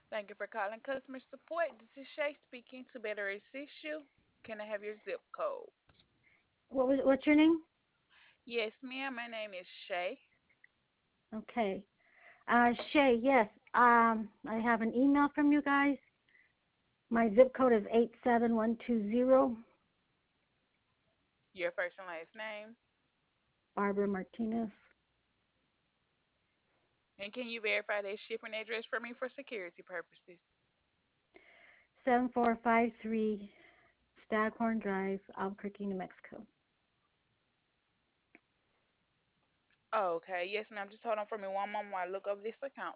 Thank you for calling customer support. This is Shay speaking. To better assist you, can I have your zip code? What's your name? Yes, ma'am. My name is Shay. Okay. Shay, yes. I have an email from you guys. My zip code is 87120. Your first and last name. Barbara Martinez. And can you verify that shipping address for me for security purposes? 7453 Staghorn Drive, Albuquerque, New Mexico. Okay. Yes, ma'am. Just hold on for me one moment while I look up this account.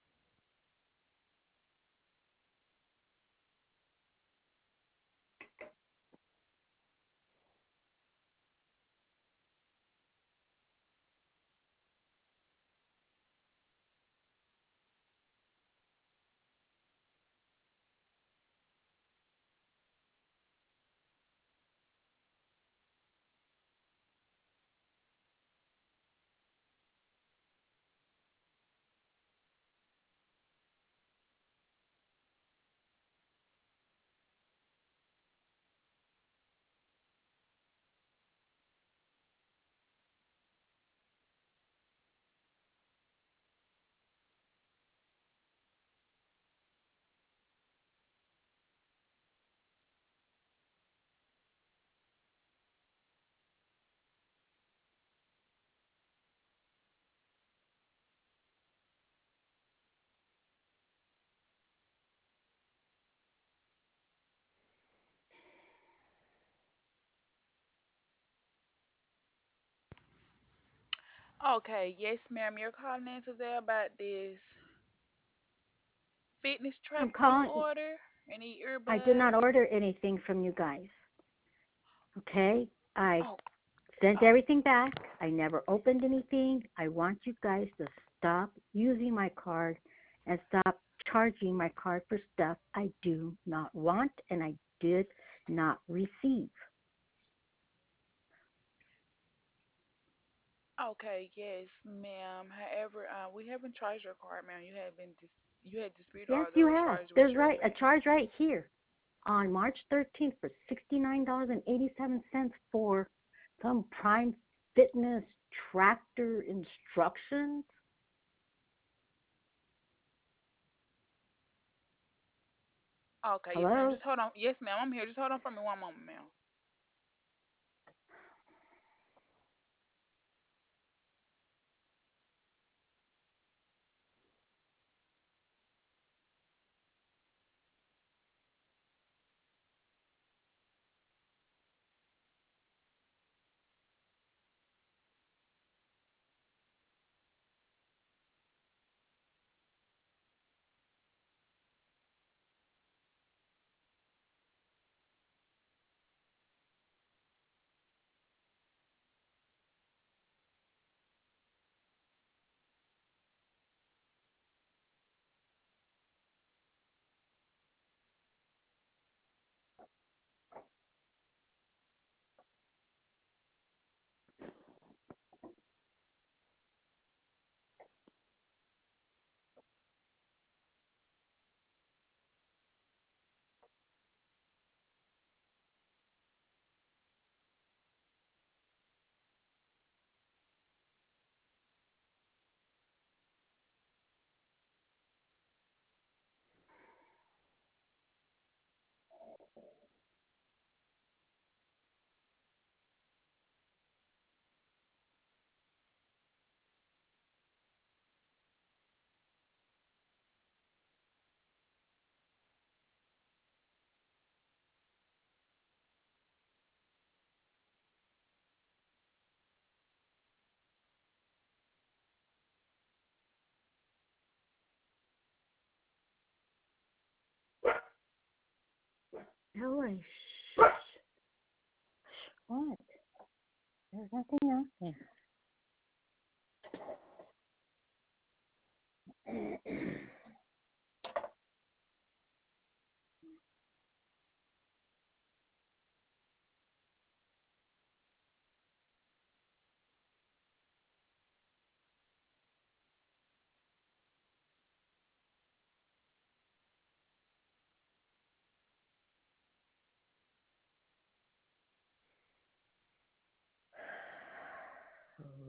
Okay. Yes, ma'am. You're calling in today about this fitness I'm tracker you calling. order. Any I did not earbuds? order anything from you guys. Okay? I Oh, sent oh. everything back. I never opened anything. I want you guys to stop using my card and stop charging my card for stuff I do not want and I did not receive. Okay. Yes, ma'am. However, we haven't charged your card, ma'am. You had disputed Yes, all you those have. charges with There's your right a bank. charge right here on March 13th for $69.87 for some Prime Fitness tractor instructions. Okay, yes, ma'am. Hello? Just hold on. Yes, ma'am. I'm here. Just hold on for me one moment, ma'am. No, what? There's nothing out there.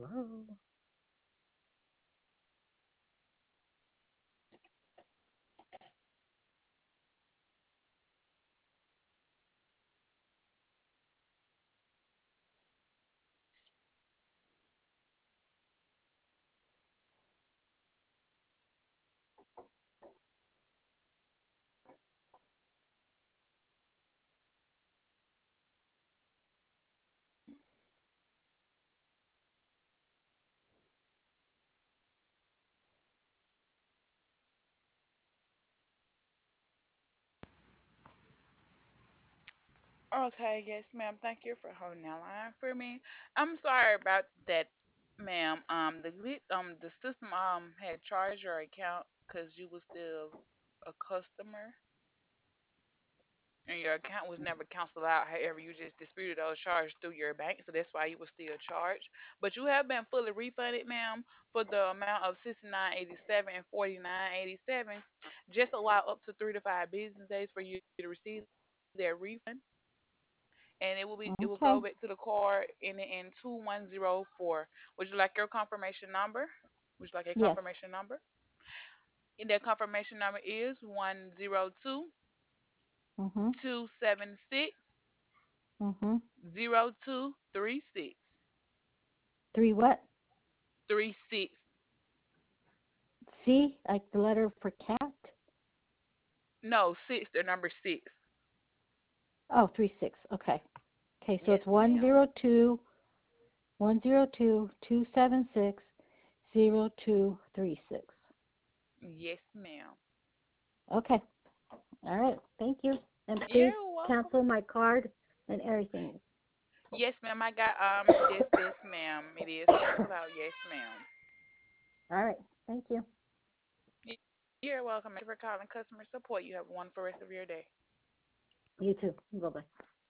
Hello. Okay, yes, ma'am. Thank you for holding that line for me. I'm sorry about that, ma'am. The system had charged your account because you was still a customer and your account was never canceled out. However, you just disputed those charges through your bank, so that's why you were still charged. But you have been fully refunded, ma'am, for the amount of 69.87 and 49.87. Just allow up to 3 to 5 business days for you to receive that refund, and it will Okay. go back to the card in 2104. Would you like your confirmation number? Would you like a Yes. confirmation number? And that confirmation number is 102 Mhm. 276 Mhm. 0236. Three what? 36. C, like the letter for cat. No, six, the number six. Oh, 36. Okay. Okay, so Yes, it's ma'am. 102-276-0236. Yes, ma'am. Okay. All right. Thank you. And please You're welcome. cancel my card and everything. Yes, ma'am. I got this, ma'am. It is canceled out. Yes, ma'am. All right. Thank you. You're welcome. Thank you for calling customer support. You have one for the rest of your day. You too. Bye bye.